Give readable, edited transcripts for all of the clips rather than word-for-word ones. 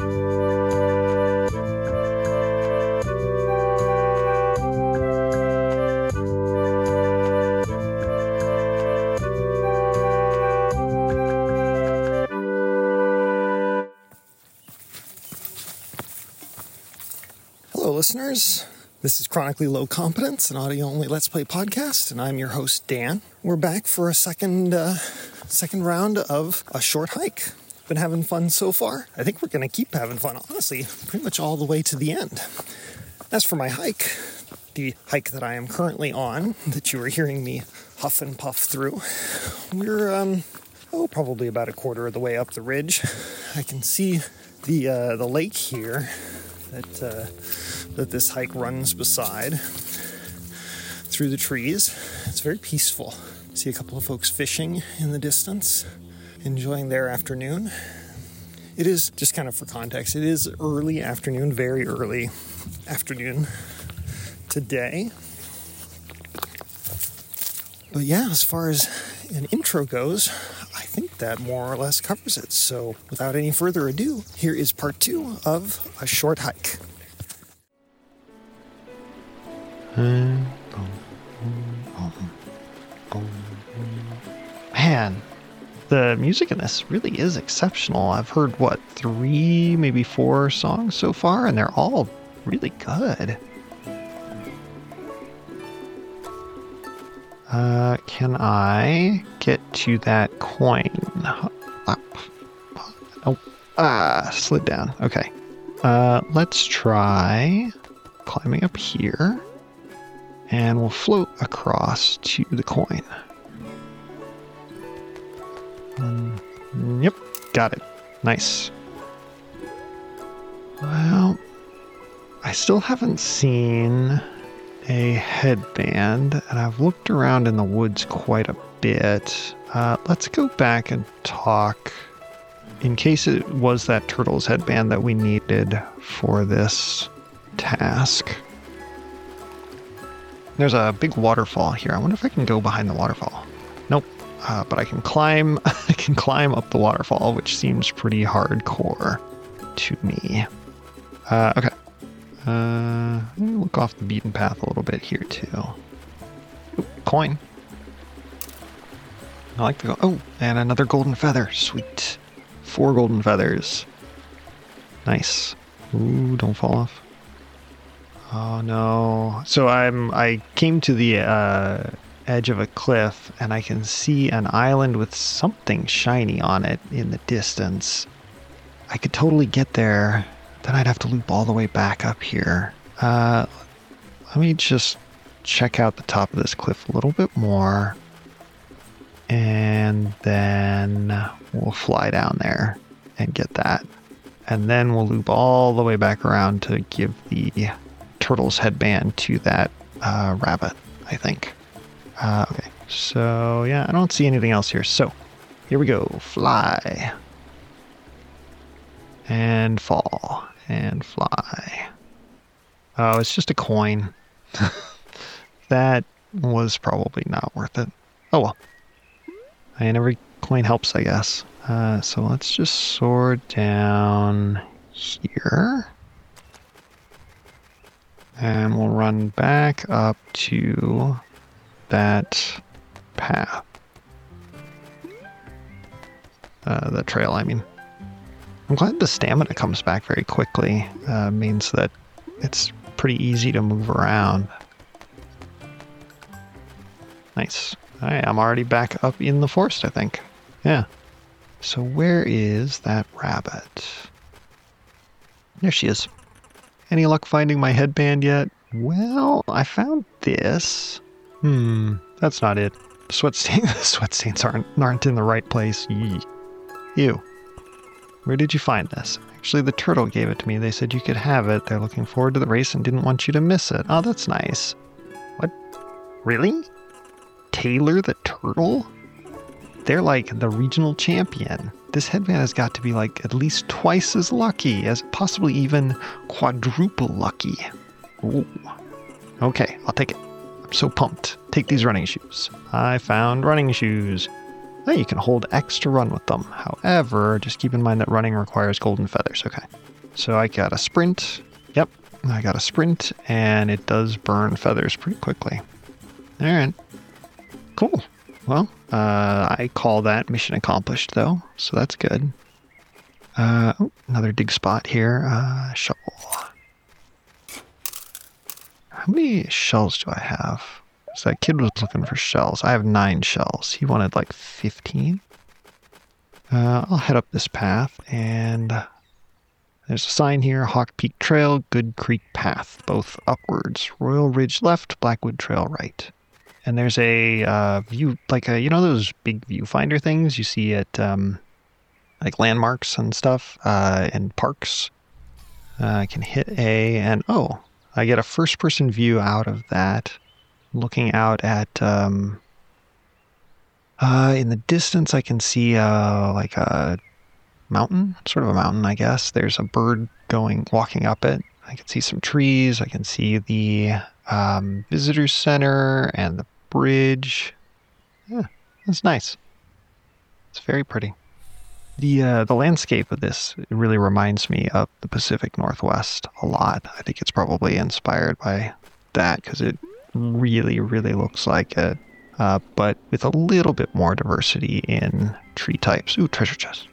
Hello, listeners. This is Chronically Low Competence, an audio-only Let's Play podcast, and I'm your host, Dan. We're back for a second round of a short hike. Been having fun so far. I think we're going to keep having fun, honestly, pretty much all the way to the end. As for my hike, the hike that I am currently on, that you are hearing me huff and puff through, we're, probably about a quarter of the way up the ridge. I can see the lake here that this hike runs beside through the trees. It's very peaceful. See a couple of folks fishing in the distance, enjoying their afternoon. It is, just kind of for context, it is early afternoon, very early afternoon today. But yeah, as far as an intro goes, I think that more or less covers it. So without any further ado, here is part 2 of a short hike. Man, the music in this really is exceptional. I've heard, 3, maybe 4 songs so far, and they're all really good. Can I get to that coin? Slid down. Okay. Let's try climbing up here, and we'll float across to the coin. Yep, got it. Nice. Well, I still haven't seen a headband, and I've looked around in the woods quite a bit. Let's go back and talk, in case it was that turtle's headband that we needed for this task. There's a big waterfall here. I wonder if I can go behind the waterfall. Nope. But I can climb. I can climb up the waterfall, which seems pretty hardcore to me. Okay. Let me look off the beaten path a little bit here too. Oop, coin. I like to go. Oh, and another golden feather. Sweet. 4 golden feathers. Nice. Ooh, don't fall off. Oh no. So I came to the edge of a cliff, and I can see an island with something shiny on it in the distance. I could totally get there. Then I'd have to loop all the way back up here. Let me just check out the top of this cliff a little bit more, and then we'll fly down there and get that. And then we'll loop all the way back around to give the turtle's headband to that rabbit, I think. Okay, so yeah, I don't see anything else here. So here we go. Fly. And fall. And fly. Oh, it's just a coin. That was probably not worth it. Oh well. And every coin helps, I guess. So let's just soar down here. And we'll run back up to that path. The trail, I mean. I'm glad the stamina comes back very quickly. Means that it's pretty easy to move around. Nice. Alright, I'm already back up in the forest, I think. Yeah. So where is that rabbit? There she is. Any luck finding my headband yet? Well, I found this. That's not it. The sweat stains aren't in the right place. Yee. Ew. Where did you find this? Actually, the turtle gave it to me. They said you could have it. They're looking forward to the race and didn't want you to miss it. Oh, that's nice. What? Really? Taylor the turtle? They're like the regional champion. This headband has got to be like at least twice as lucky, as possibly even quadruple lucky. Ooh. Okay, I'll take it. I'm so pumped. Take these running shoes. I found running shoes. Now you can hold X to run with them. However, just keep in mind that running requires golden feathers. Okay. So I got a sprint. Yep, I got a sprint, and it does burn feathers pretty quickly. All right. Cool. Well, I call that mission accomplished, though, so that's good. Another dig spot here. Shovel. How many shells do I have? So that kid was looking for shells. I have 9 shells. He wanted like 15. I'll head up this path, and there's a sign here, Hawk Peak Trail, Good Creek Path, both upwards. Royal Ridge left, Blackwood Trail right. And there's a view, like you know those big viewfinder things you see at like landmarks and stuff and parks? I can hit A, and I get a first-person view out of that, looking out at in the distance. I can see like a mountain, sort of a mountain, I guess. There's a bird walking up it. I can see some trees. I can see the visitor center and the bridge. Yeah, that's nice. It's very pretty. The landscape of this really reminds me of the Pacific Northwest a lot. I think it's probably inspired by that because it really, really looks like it, but with a little bit more diversity in tree types. Ooh, treasure chest.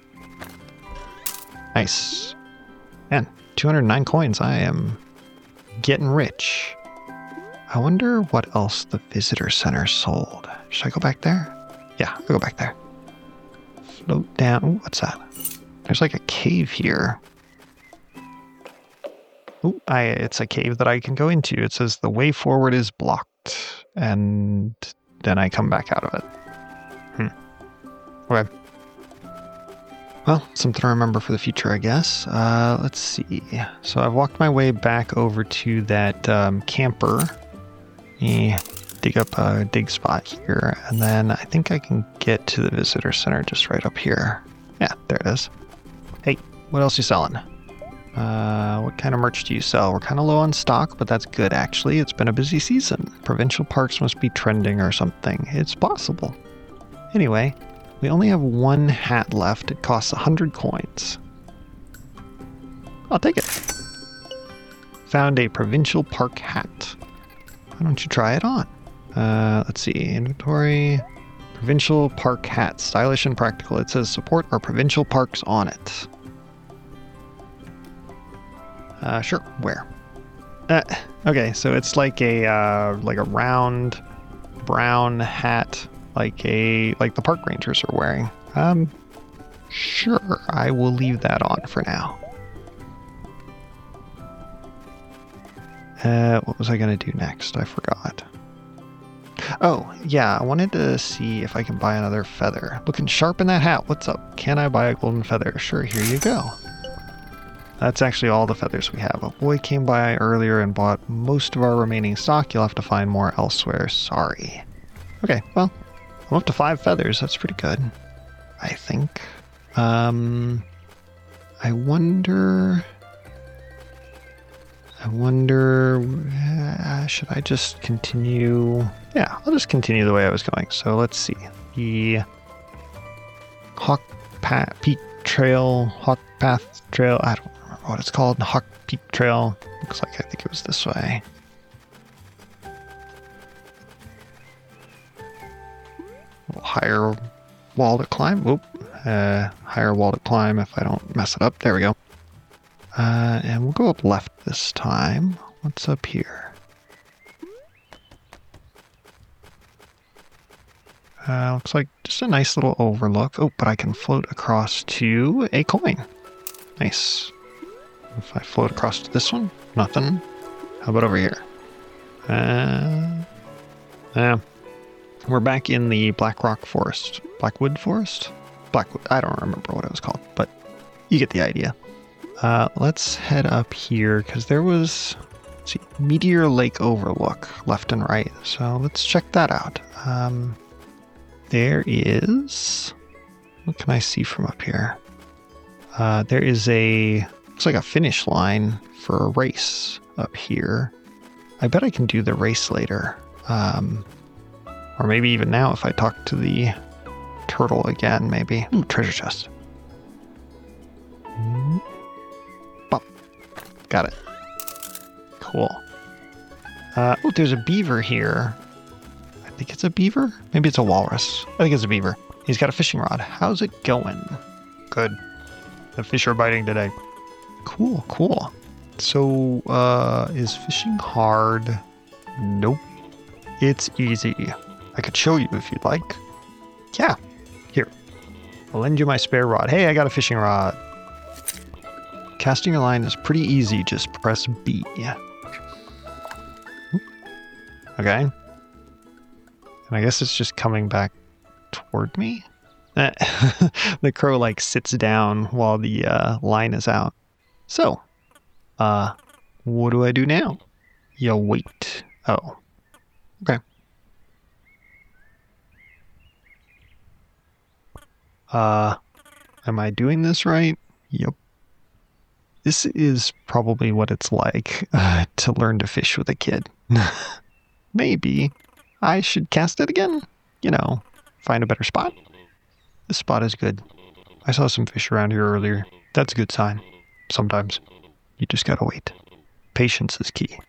Nice. Man, 209 coins. I am getting rich. I wonder what else the visitor center sold. Should I go back there? Yeah, I'll go back there. Float down. Ooh, what's that? There's like a cave here. Ooh, it's a cave that I can go into. It says the way forward is blocked. And then I come back out of it. Okay. Well, something to remember for the future, I guess. Let's see. So I've walked my way back over to that camper. Dig up a dig spot here, and then I think I can get to the visitor center just right up here. Yeah, there it is. Hey, what else you selling? What kind of merch do you sell? We're kind of low on stock, but that's good actually. It's been a busy season. Provincial parks must be trending or something. It's possible. Anyway, we only have 1 hat left. It costs 100 coins. I'll take it. Found a provincial park hat. Why don't you try it on? Let's see, inventory, provincial park hat, stylish and practical. It says support our provincial parks on it. Sure, where? Okay, so it's like a round brown hat, like the park rangers are wearing. Sure, I will leave that on for now. What was I gonna do next? I forgot. Oh, yeah, I wanted to see if I can buy another feather. Looking sharp in that hat. What's up? Can I buy a golden feather? Sure, here you go. That's actually all the feathers we have. A boy came by earlier and bought most of our remaining stock. You'll have to find more elsewhere. Sorry. Okay, well, I'm up to 5 feathers. That's pretty good, I think. I wonder, should I just continue? Yeah, I'll just continue the way I was going. So let's see. The Hawk Peak Trail, Hawk Path Trail, I don't remember what it's called. Hawk Peak Trail. Looks like I think it was this way. A little higher wall to climb. Whoop. Higher wall to climb if I don't mess it up. There we go. And we'll go up left this time. What's up here? Looks like just a nice little overlook. Oh, but I can float across to a coin. Nice. If I float across to this one, nothing. How about over here? We're back in the Blackwood Forest. Blackwood? I don't remember what it was called, but you get the idea. Let's head up here because there was, let's see, Meteor Lake Overlook left and right. So let's check that out. There is, what can I see from up here? There is looks like a finish line for a race up here. I bet I can do the race later. Or maybe even now if I talk to the turtle again, maybe. Ooh, treasure chest. Bop. got it. Cool. Oh, there's a beaver here. I think it's a beaver? Maybe it's a walrus. I think it's a beaver. He's got a fishing rod. How's it going? Good. The fish are biting today. Cool, cool. So, is fishing hard? Nope. It's easy. I could show you if you'd like. Yeah. Here. I'll lend you my spare rod. Hey, I got a fishing rod. Casting your line is pretty easy. Just press B. Okay. And I guess it's just coming back toward me. The crow like sits down while the line is out. So, what do I do now? You wait. Oh. Okay. Am I doing this right? Yep. This is probably what it's like to learn to fish with a kid. Maybe I should cast it again. You know, find a better spot. This spot is good. I saw some fish around here earlier. That's a good sign. Sometimes. You just gotta wait. Patience is key.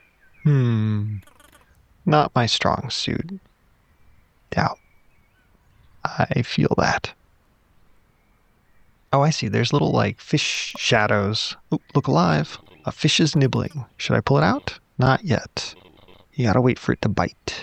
Not my strong suit. Doubt. I feel that. Oh, I see. There's little, like, fish shadows. Oop, look alive. A fish is nibbling. Should I pull it out? Not yet. You gotta wait for it to bite.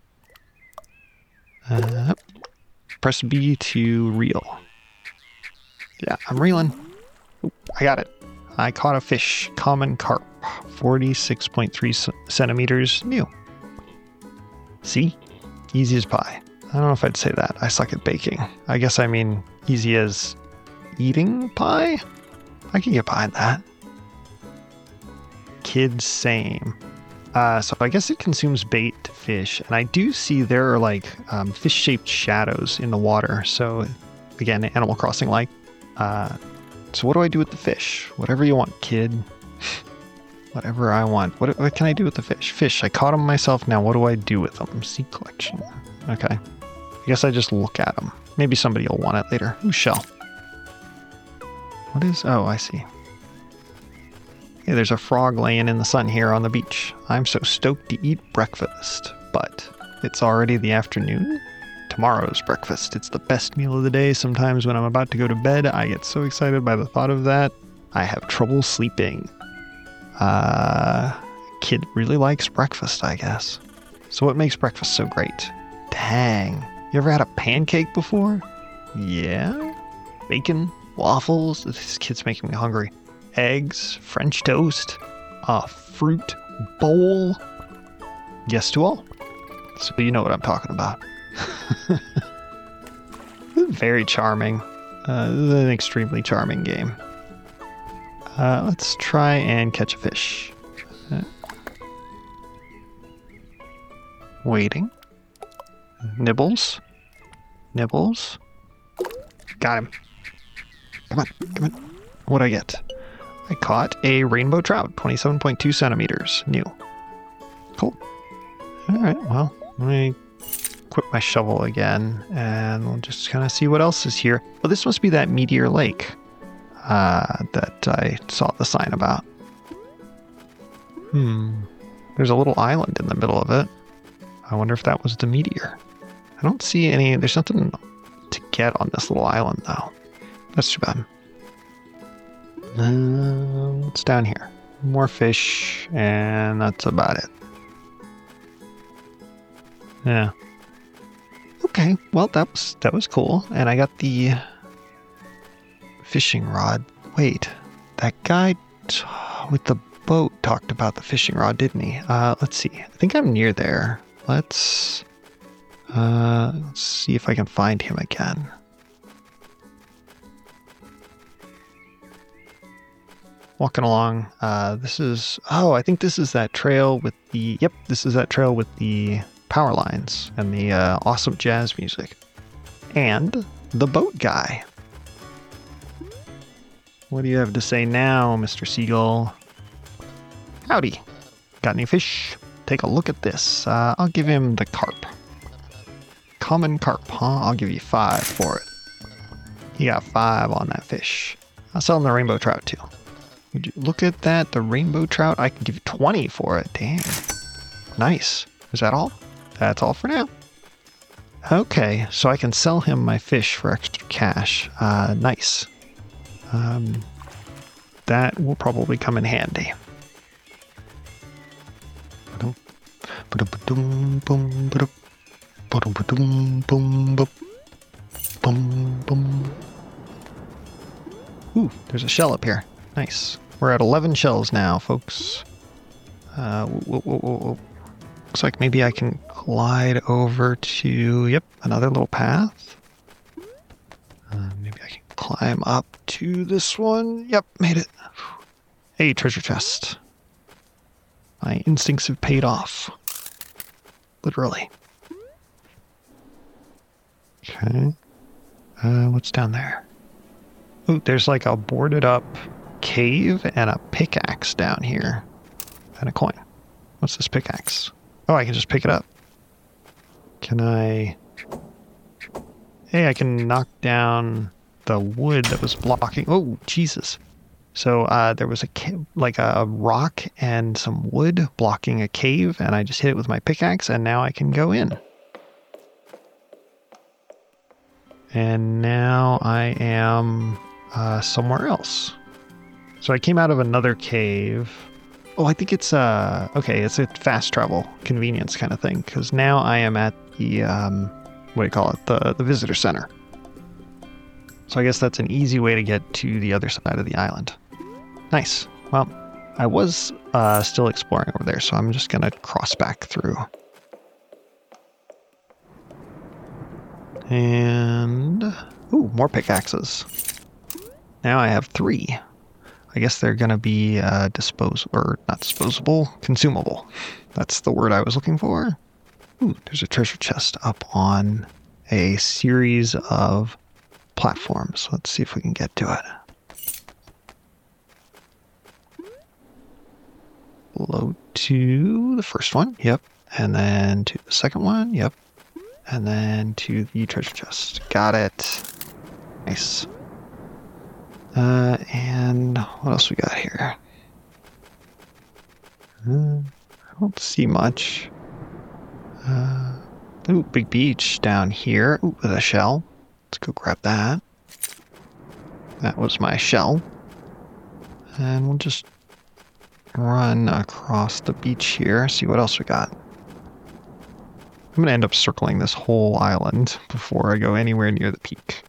Press B to reel. Yeah, I'm reeling. Oop, I got it. I caught a fish. Common carp. 46.3 centimeters new. See? Easy as pie. I don't know if I'd say that. I suck at baking. I guess I mean easy as eating pie? I can get behind that. Kids, same. So I guess it consumes bait to fish, and I do see there are like fish-shaped shadows in the water. So again, Animal Crossing-like. So what do I do with the fish? Whatever you want, kid. Whatever I want. What can I do with the fish? Fish. I caught them myself. Now what do I do with them? Seed collection. Okay. I guess I just look at them. Maybe somebody will want it later. Ooh, shell. What is... Oh, I see. Hey, there's a frog laying in the sun here on the beach. I'm so stoked to eat breakfast. But it's already the afternoon? Tomorrow's breakfast. It's the best meal of the day. Sometimes when I'm about to go to bed, I get so excited by the thought of that, I have trouble sleeping. Kid really likes breakfast, I guess. So what makes breakfast so great? Dang. You ever had a pancake before? Yeah? Bacon? Waffles? This kid's making me hungry. Eggs? French toast? A fruit bowl? Yes to all. So you know what I'm talking about. Very charming. This is an extremely charming game. Let's try and catch a fish. Waiting. Nibbles. Nibbles. Got him. Come on, come on. What'd I get? I caught a rainbow trout, 27.2 centimeters. New. Cool. Alright, well, let me equip my shovel again, and we'll just kind of see what else is here. Well, this must be that Meteor Lake that I saw the sign about. There's a little island in the middle of it. I wonder if that was the meteor. I don't see any... There's nothing to get on this little island, though. That's too bad. What's down here? More fish, and that's about it. Yeah. Okay, well, that was cool. And I got the fishing rod. Wait, that guy with the boat talked about the fishing rod, didn't he? Let's see. I think I'm near there. Let's see if I can find him again. Walking along. This is... Oh, I think this is that trail with the... Yep, this is that trail with the power lines and the awesome jazz music. And the boat guy. What do you have to say now, Mr. Seagull? Howdy. Got any fish? Take a look at this. I'll give him the carp. Common carp, huh? I'll give you 5 for it. He got 5 on that fish. I'll sell him the rainbow trout, too. Would you look at that? The rainbow trout. I can give you 20 for it. Damn. Nice. Is that all? That's all for now. Okay, so I can sell him my fish for extra cash. Nice. That will probably come in handy. Ooh, there's a shell up here. Nice. We're at 11 shells now, folks. Looks like maybe I can glide over to, yep, another little path. Maybe I can climb up to this one. Yep, made it. Hey, treasure chest. My instincts have paid off. Literally. Okay. What's down there? Ooh, there's like a boarded up cave and a pickaxe down here. And a coin. What's this pickaxe? Oh, I can just pick it up. Can I... Hey, I can knock down the wood that was blocking... Oh, Jesus. So there was a rock and some wood blocking a cave, and I just hit it with my pickaxe, and now I can go in. And now I am somewhere else. So I came out of another cave. Oh, I think it's okay, it's a fast travel convenience kind of thing, because now I am at the what do you call it? The visitor center. So I guess that's an easy way to get to the other side of the island. Nice. Well, I was still exploring over there, so I'm just gonna cross back through. And ooh, more pickaxes. Now I have 3. I guess they're going to be consumable. That's the word I was looking for. Ooh, there's a treasure chest up on a series of platforms. Let's see if we can get to it. Load to the first one. Yep. And then to the second one. Yep. And then to the treasure chest. Got it. Nice. And what else we got here? I don't see much. Ooh, big beach down here. Ooh, with a shell. Let's go grab that. That was my shell. And we'll just run across the beach here, see what else we got. I'm going to end up circling this whole island before I go anywhere near the peak.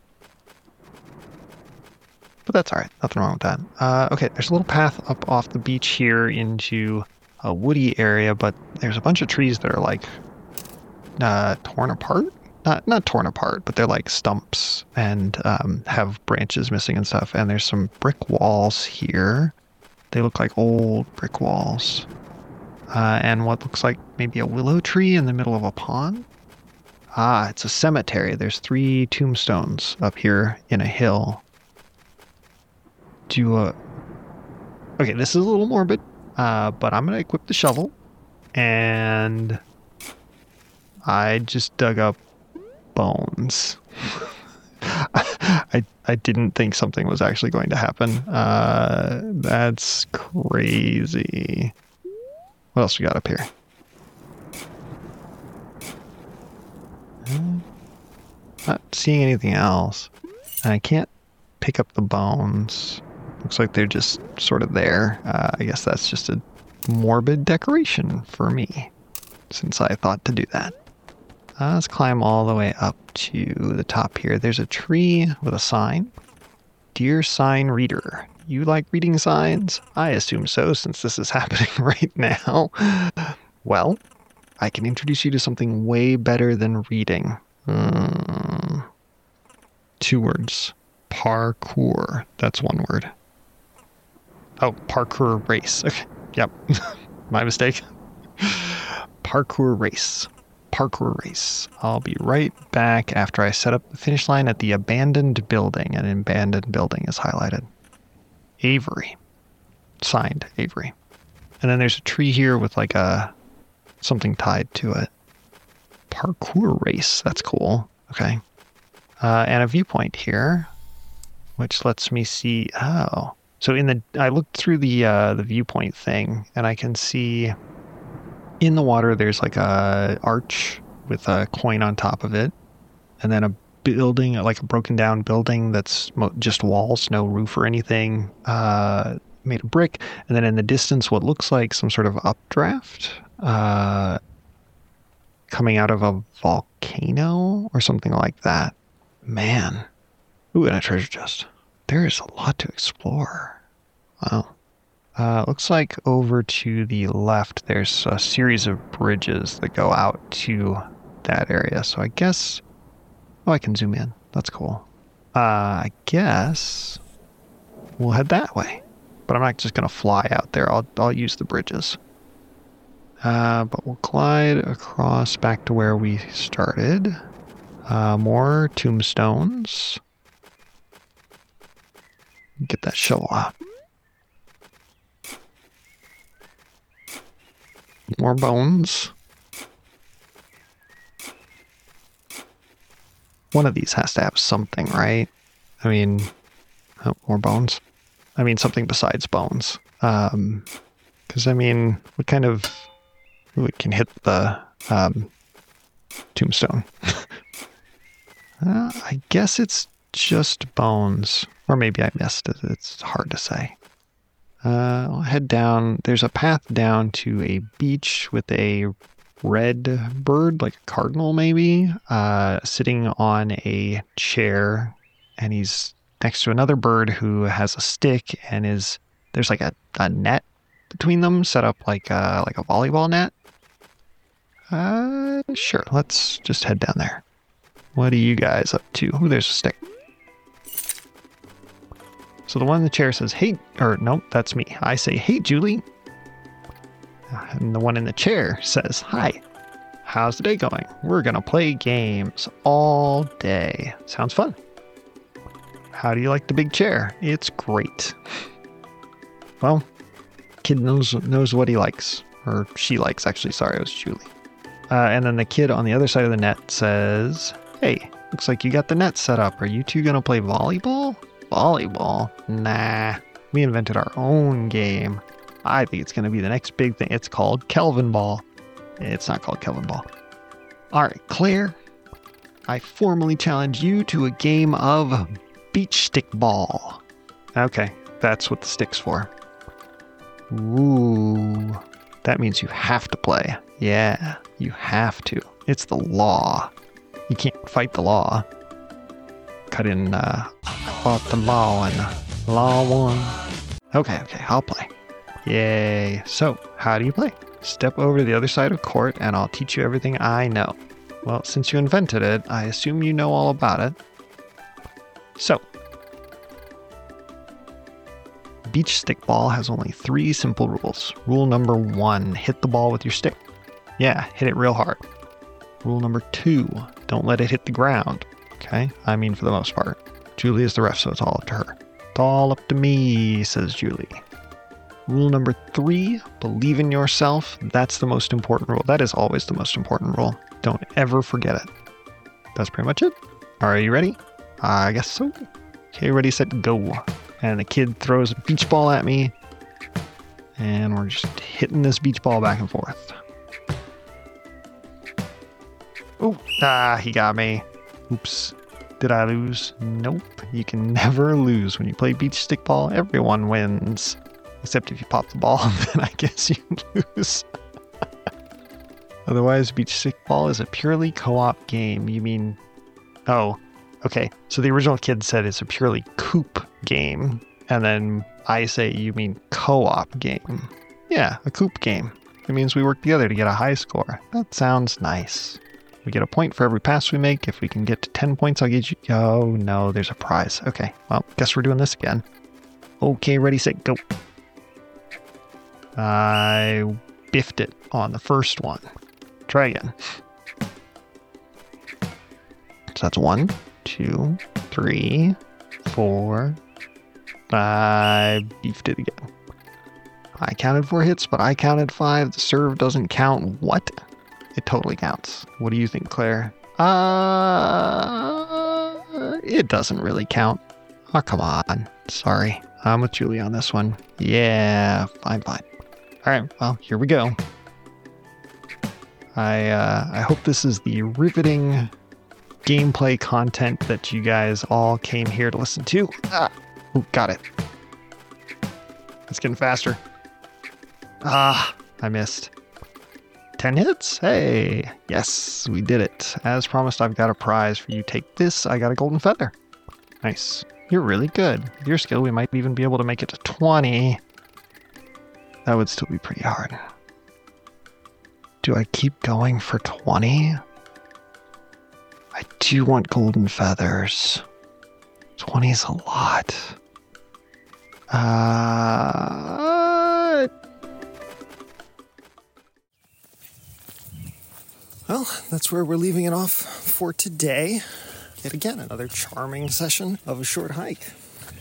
But that's alright, nothing wrong with that. Okay, there's a little path up off the beach here into a woody area, but there's a bunch of trees that are like torn apart. Not torn apart, but they're like stumps and have branches missing and stuff. And there's some brick walls here. They look like old brick walls. And what looks like maybe a willow tree in the middle of a pond. Ah, it's a cemetery. There's 3 tombstones up here in a hill. Okay, this is a little morbid, but I'm going to equip the shovel. And I just dug up bones. I didn't think something was actually going to happen. That's crazy. What else we got up here? Not seeing anything else. And I can't pick up the bones. Looks like they're just sort of there. I guess that's just a morbid decoration for me, since I thought to do that. Let's climb all the way up to the top here. There's a tree with a sign. Dear sign reader, you like reading signs? I assume so, since this is happening right now. Well, I can introduce you to something way better than reading. 2 words. Parkour. That's 1 word. Oh, parkour race. Okay. Yep. My mistake. Parkour race. Parkour race. I'll be right back after I set up the finish line at the abandoned building. An abandoned building is highlighted. Avery. Signed, Avery. And then there's a tree here with like something tied to it. Parkour race. That's cool. Okay. And a viewpoint here, which lets me see. Oh, So I looked through the viewpoint thing, and I can see in the water there's like a arch with a coin on top of it, and then a building, like a broken down building that's just walls, no roof or anything, made of brick. And then in the distance, what looks like some sort of updraft coming out of a volcano or something like that. Man. Ooh, and a treasure chest. There is a lot to explore. Wow. Looks like over to the left, there's a series of bridges that go out to that area. So I guess... Oh, I can zoom in. That's cool. I guess we'll head that way. But I'm not just going to fly out there. I'll use the bridges. But we'll glide across back to where we started. More tombstones. Get that shovel out. More bones. One of these has to have something, right? I mean, more bones. I mean, something besides bones. Because, I mean, what kind of... Ooh, it can hit the tombstone. I guess it's just bones. Or maybe I missed it. It's hard to say. I'll head down. There's a path down to a beach with a red bird, like a cardinal maybe, sitting on a chair, and he's next to another bird who has a stick, and there's like a net between them, set up like a volleyball net. Sure, let's just head down there. What are you guys up to? Ooh, there's a stick. So the one in the chair says, hey, or nope, that's me. I say, hey, Julie. And the one in the chair says, hi, how's the day going? We're going to play games all day. Sounds fun. How do you like the big chair? It's great. Well, kid knows what he likes. Or she likes, actually. Sorry, it was Julie. And then the kid on the other side of the net says, hey, looks like you got the net set up. Are you two going to play volleyball? Volleyball? Nah. We invented our own game. I think it's going to be the next big thing. It's called Kelvin Ball. It's not called Kelvin Ball. All right, Claire, I formally challenge you to a game of beach stick ball. Okay, that's what the stick's for. Ooh, that means you have to play. Yeah, you have to. It's the law. You can't fight the law. Cut in, I fought the law and the law won. Okay, I'll play. Yay. So, how do you play? Step over to the other side of court and I'll teach you everything I know. Well, since you invented it, I assume you know all about it. So, beach stick ball has only 3 simple rules. Rule number 1, hit the ball with your stick. Yeah, hit it real hard. Rule number 2, don't let it hit the ground. Okay, I mean for the most part. Julie is the ref, so it's all up to her. It's all up to me, says Julie. Rule number 3, believe in yourself. That's the most important rule. That is always the most important rule. Don't ever forget it. That's pretty much it. Are you ready? I guess so. Okay, ready, set, go. And the kid throws a beach ball at me. And we're just hitting this beach ball back and forth. Oh, he got me. Oops. Did I lose? Nope. You can never lose when you play beach stick ball. Everyone wins. Except if you pop the ball, then I guess you lose. Otherwise, beach stick ball is a purely co-op game. You mean... Oh, okay. So the original kid said it's a purely coop game. And then I say you mean co-op game. Yeah, a coop game. It means we work together to get a high score. That sounds nice. We get a point for every pass we make. If we can get to 10 points, I'll get you... Oh, no, there's a prize. Okay, well, guess we're doing this again. Okay, ready, set, go. I biffed it on the first one. Try again. So that's 1, 2, 3, 4. I beefed it again. I counted 4 hits, but I counted 5. The serve doesn't count. What? It totally counts. What do you think, Claire? It doesn't really count. Oh, come on. Sorry. I'm with Julie on this one. Yeah, fine. All right, well, here we go. I hope this is the riveting gameplay content that you guys all came here to listen to. Ooh, got it. It's getting faster. I missed. 10 hits? Hey, yes, we did it. As promised, I've got a prize for you. Take this. I got a golden feather. Nice. You're really good. With your skill, we might even be able to make it to 20. That would still be pretty hard. Do I keep going for 20? I do want golden feathers. 20 is a lot. Well, that's where we're leaving it off for today. Yet again, another charming session of a short hike.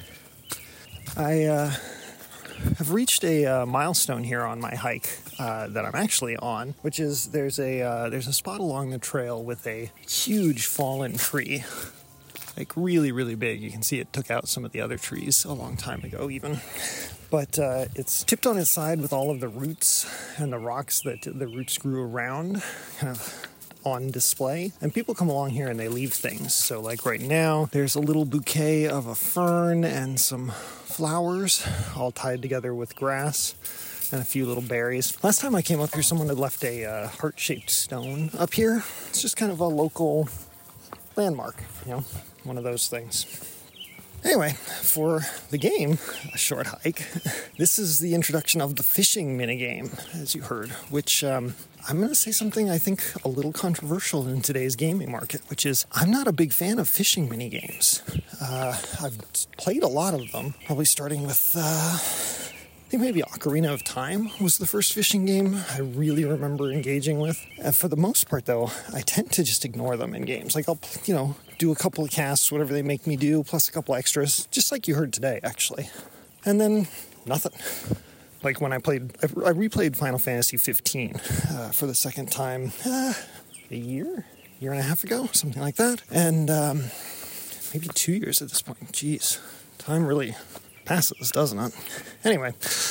I have reached a milestone here on my hike that I'm actually on, which is there's a spot along the trail with a huge fallen tree, like really, really big. You can see it took out some of the other trees a long time ago even. But it's tipped on its side with all of the roots and the rocks that the roots grew around kind of on display. And people come along here and they leave things. So like right now, there's a little bouquet of a fern and some flowers all tied together with grass and a few little berries. Last time I came up here, someone had left a heart-shaped stone up here. It's just kind of a local landmark, you know, one of those things. Anyway, for the game, A Short Hike, this is the introduction of the fishing minigame, as you heard, which I'm going to say something I think a little controversial in today's gaming market, which is I'm not a big fan of fishing minigames. I've played a lot of them, probably starting with, I think maybe Ocarina of Time was the first fishing game I really remember engaging with. And for the most part, though, I tend to just ignore them in games. Like I'll, do a couple of casts, whatever they make me do, plus a couple extras, just like you heard today, actually. And then nothing. Like when I replayed Final Fantasy 15 for the second time a year and a half ago, something like that. And maybe 2 years at this point. Jeez, time really passes, doesn't it? Anyway,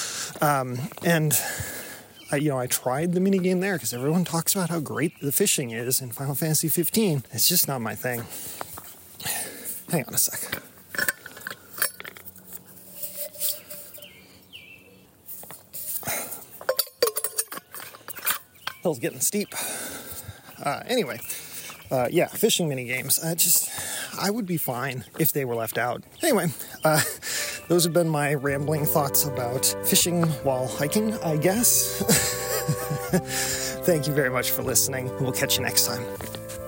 I tried the minigame there because everyone talks about how great the fishing is in Final Fantasy 15. It's just not my thing. Hang on a sec. Hill's getting steep. Anyway, fishing minigames. I would be fine if they were left out. Anyway, those have been my rambling thoughts about fishing while hiking, I guess. Thank you very much for listening. We'll catch you next time.